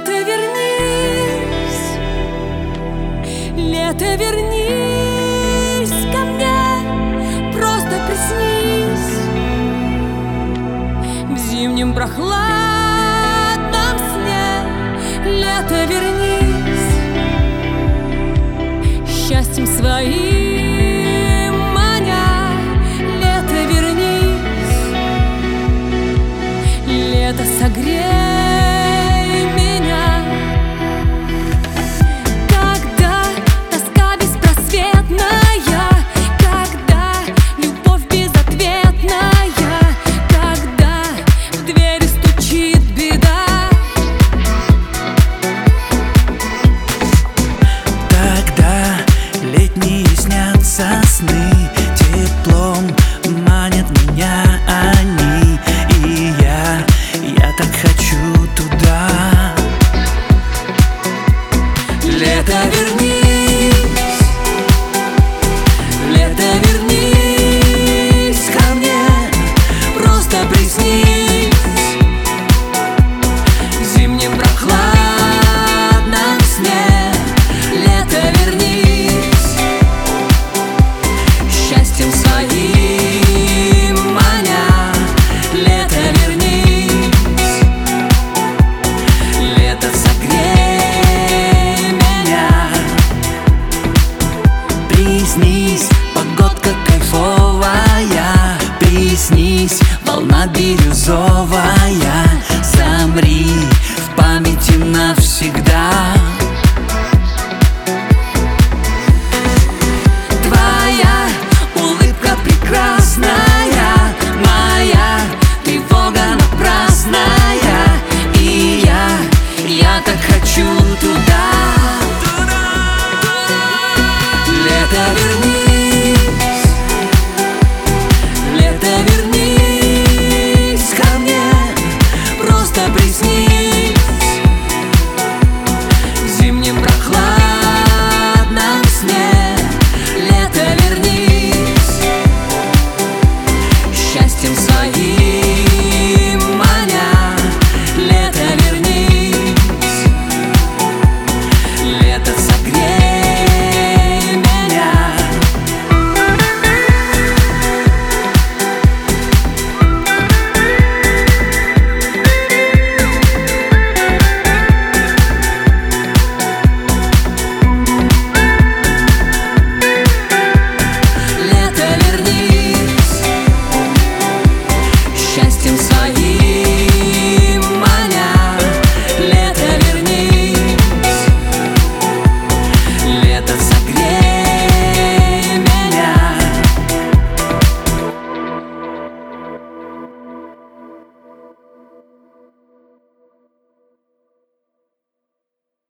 Лето, вернись, лето, вернись ко мне, просто приснись в зимнем прохладном сне. Лето, вернись, счастьем своим маня. Лето, вернись, лето, согрей меня. Когда тоска беспросветная, когда любовь безответная, когда в двери стучит беда, тогда летние снятся сны, теплом манят меня они. И я так хочу туда. лето, вернись, лето, вернись ко мне, просто приснись в зимнем прохладном сне. Лето, вернись, счастьем своим маня. Лето, вернись, лето, согрей меня. Приснись, погодка кайфовая, приснись, волна бирюзовая.